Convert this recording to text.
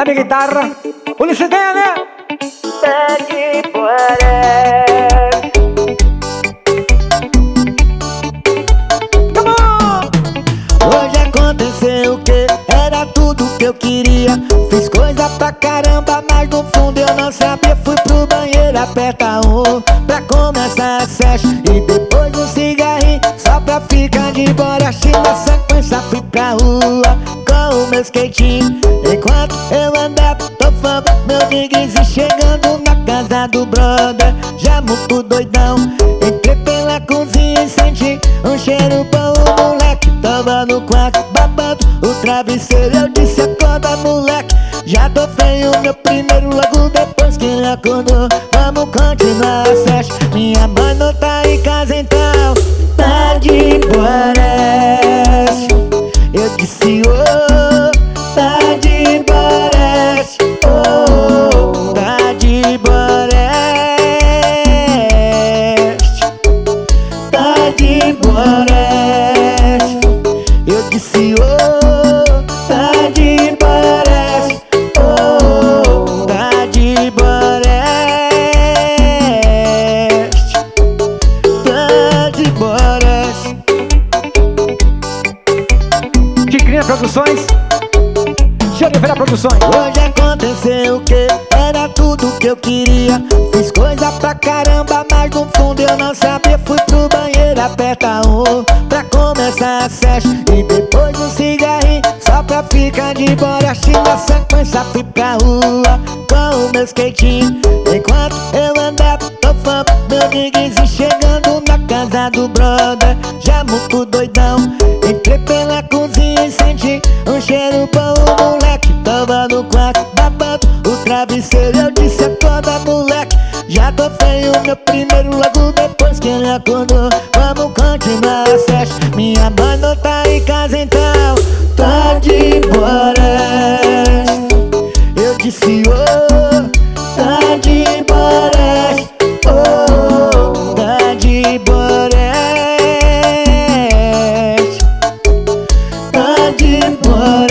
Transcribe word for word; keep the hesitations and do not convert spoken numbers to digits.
na minha guitarra, o Licidinha, né? Tá de fora. Hoje aconteceu o que era tudo que eu queria. Fiz coisa pra caramba, mas no fundo eu não sabia. Fui pro banheiro, aperta um pra começar a session, e depois um cigarrinho só pra ficar de bora. Na sequência fui pra rua com o meu skatinho, enquanto eu andava tofando meu diguezinho. Chegando na casa do brother, já muito doidão, entrei pela cozinha e senti um cheiro bom. O moleque tava no quarto babando o travesseiro. Eu disse: acorda, moleque, já tô feio. Meu primeiro logo depois que ele acordou. Vamos continuar a festa, minha mãe não tá em casa então. Tá de Boreste. Eu disse: oh, tá de Boreste. Oh, tá de Boreste. Tá de Boreste. Eu disse: oh, tá de Boreste. Oh, tá de Boreste. Tá de Boreste. Tigrinha Produções, Gê Oliveira Produções. Hoje aconteceu o que era tudo que eu queria. Fiz coisa pra caramba, mas no fundo eu não sabia. Fui pro banheiro, aperta um pra começar a session, e depois um cigarrinho só pra ficar de bora. Na sequência fui pra rua com o meu skatinho, enquanto eu andava tofando meu diguezinho. Chegando na casa do brother, já muito doidão, entrei pela cozinha e senti um cheiro bom. O moleque tava no quarto babando o travesseiro. Eu disse: acorda, moleque, já tô feio. Meu primeiro logo depois que ele acordou. Vamos continuar a festa, minha mãe não tá em casa então. Tá de Boreste. Eu disse: oh, tá de Boreste. Oh, tá de Boreste. Tá de Boreste.